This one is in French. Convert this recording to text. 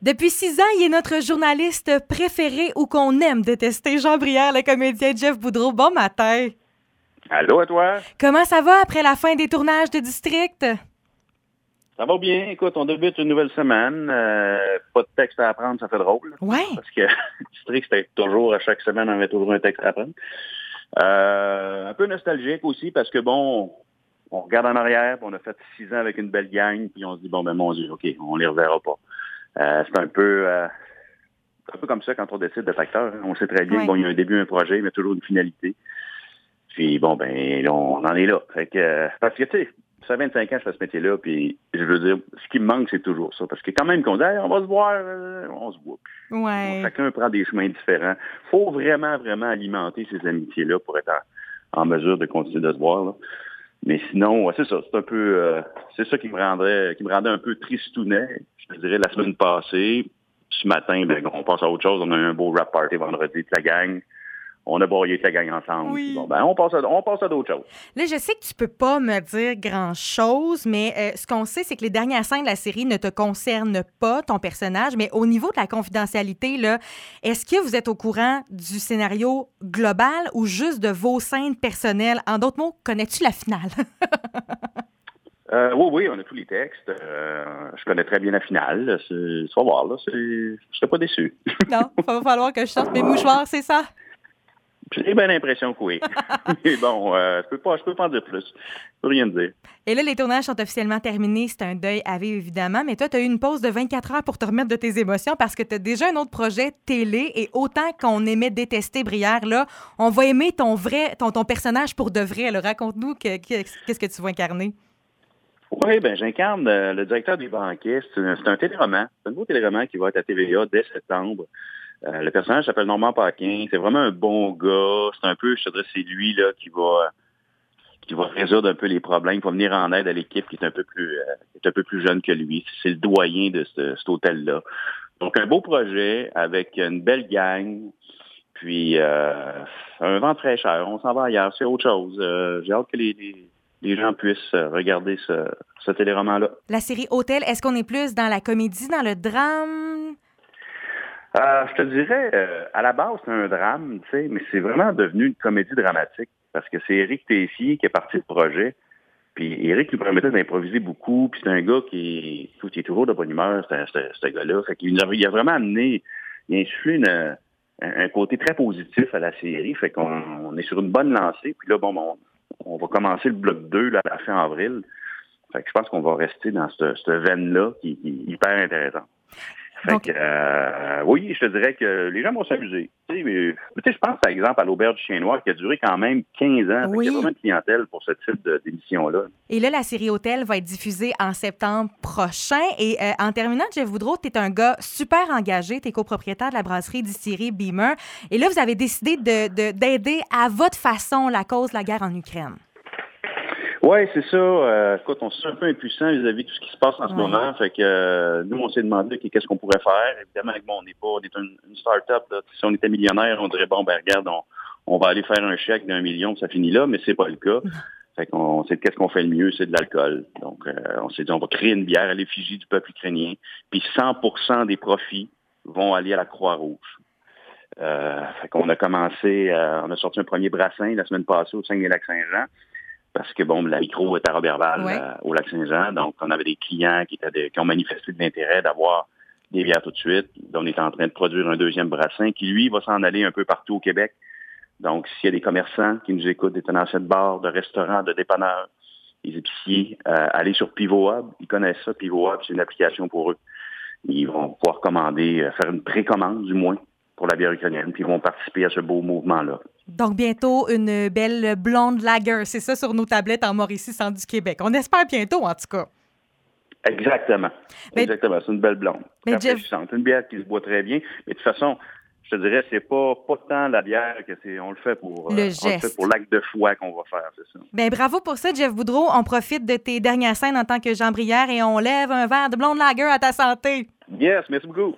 Depuis 6 ans, il est notre journaliste préféré ou qu'on aime détester. Jean Brière, le comédien Jeff Boudreau. Bon matin. Allô à toi. Comment ça va après la fin des tournages de District? Ça va bien. Écoute, on débute une nouvelle semaine. Pas de texte à apprendre, ça fait drôle. Ouais. Parce que District, c'était toujours, à chaque semaine, on avait toujours un texte à apprendre. Un peu nostalgique aussi parce que, bon, on regarde en arrière, puis on a fait 6 ans avec une belle gang, puis on se dit, bon, ben mon Dieu, OK, on les reverra pas. C'est un peu comme ça quand on décide d'être acteur. Hein. On sait très bien Ouais. bon, il y a un début, un projet, mais toujours une finalité. Puis bon, ben là, on en est là. Fait que, parce que, tu sais, ça fait 25 ans que je fais ce métier-là, puis je veux dire, ce qui me manque, c'est toujours ça. Parce que quand même qu'on dit, hey, on va se voir, on se voit plus. Ouais. Bon, chacun prend des chemins différents. Faut vraiment, vraiment alimenter ces amitiés-là pour être en mesure de continuer de se voir, là. Mais sinon, c'est ça. C'est un peu, c'est ça qui me rendait un peu tristounet. Je te dirais la semaine passée. Ce matin, ben, on passe à autre chose. On a eu un beau rap party vendredi de la gang. On a broyé toute la gang ensemble. Oui. Bon, ben, on passe à d'autres choses. Là, je sais que tu peux pas me dire grand-chose, mais ce qu'on sait, c'est que les dernières scènes de la série ne te concernent pas, ton personnage, mais au niveau de la confidentialité, là, est-ce que vous êtes au courant du scénario global ou juste de vos scènes personnelles? En d'autres mots, connais-tu la finale? Oui, on a tous les textes. Je connais très bien la finale. Tu vas voir, là. Je serais pas déçu. Non, il va falloir que je sorte mes mouchoirs, c'est ça? J'ai bien l'impression que oui. Mais bon, je peux pas en dire plus. Je peux rien dire. Et là, les tournages sont officiellement terminés. C'est un deuil à vivre, évidemment. Mais toi, tu as eu une pause de 24 heures pour te remettre de tes émotions parce que tu as déjà un autre projet télé. Et autant qu'on aimait détester Brière, là, on va aimer ton personnage pour de vrai. Alors, raconte-nous qu'est-ce que tu vas incarner. Oui, ben j'incarne le directeur des banquets. C'est un téléroman. C'est un beau téléroman qui va être à TVA dès septembre. Le personnage s'appelle Normand Paquin. C'est vraiment un bon gars. C'est un peu, je te dirais, c'est lui là qui va résoudre un peu les problèmes, qui va venir en aide à l'équipe qui est un peu plus jeune que lui. C'est le doyen de cet hôtel-là. Donc, un beau projet avec une belle gang. Puis, un vent de fraîcheur. On s'en va ailleurs. C'est autre chose. J'ai hâte que les gens puissent regarder ce téléroman-là. La série Hôtel, est-ce qu'on est plus dans la comédie, dans le drame? Je te dirais, à la base, c'est un drame, tu sais, mais c'est vraiment devenu une comédie dramatique parce que c'est Éric Tessier qui est parti du projet. Puis Éric lui permettait d'improviser beaucoup. Puis c'est un gars qui est toujours de bonne humeur, ce gars-là. Fait qu'il a vraiment amené, il a insufflé un côté très positif à la série. Fait qu'on est sur une bonne lancée. Puis là, bon, on va commencer le bloc 2 là, à la fin avril. Fait que je pense qu'on va rester dans cette veine-là qui est hyper intéressante. Fait que, oui, je te dirais que les gens vont s'amuser. Tu sais, je pense, par exemple, à l'Auberge du Chien Noir qui a duré quand même 15 ans. Oui. Il y a vraiment une clientèle pour ce type d'émission-là. Et là, la série Hôtel va être diffusée en septembre prochain. Et en terminant, Jeff Boudreau, tu es un gars super engagé. Tu es copropriétaire de la brasserie distillerie Beamer. Et là, vous avez décidé d'aider à votre façon la cause de la guerre en Ukraine. Oui, c'est ça. Écoute, on se sent un peu impuissant vis-à-vis de tout ce qui se passe en ce moment. Fait que nous, on s'est demandé qu'est-ce qu'on pourrait faire. Évidemment, on est une start-up. Là. Si on était millionnaire, on dirait, bon, ben regarde, on va aller faire un chèque d'1 million, ça finit là, mais c'est pas le cas. Fait qu'on sait qu'est-ce qu'on fait le mieux, c'est de l'alcool. Donc, on s'est dit, on va créer une bière à l'effigie du peuple ukrainien. Puis 100% des profits vont aller à la Croix-Rouge. Fait qu'on a commencé, on a sorti un premier brassin la semaine passée au Saguenay-Lac-Saint-Jean. Parce que, bon, la micro est à Roberval, au Lac-Saint-Jean. Donc, on avait des clients qui ont manifesté de l'intérêt d'avoir des bières tout de suite. On est en train de produire un deuxième brassin qui, lui, va s'en aller un peu partout au Québec. Donc, s'il y a des commerçants qui nous écoutent, des tenanciers de bars, de restaurants, de dépanneurs, des épiciers, allez sur Pivot Hub. Ils connaissent ça, Pivot Hub, c'est une application pour eux. Ils vont pouvoir commander, faire une précommande, du moins, pour la bière ukrainienne, puis ils vont participer à ce beau mouvement-là. Donc, bientôt, une belle blonde lager. C'est ça sur nos tablettes en Mauricie, centre du Québec. On espère bientôt, en tout cas. Exactement. Exactement. C'est une belle blonde. Mais Jeff... C'est une bière qui se boit très bien. Mais de toute façon, je te dirais, c'est pas tant la bière que on le fait pour le geste. On le fait pour l'acte de foi qu'on va faire, c'est ça. Bien, bravo pour ça, Jeff Boudreau. On profite de tes dernières scènes en tant que Jean Brière et on lève un verre de blonde lager à ta santé. Yes, merci beaucoup.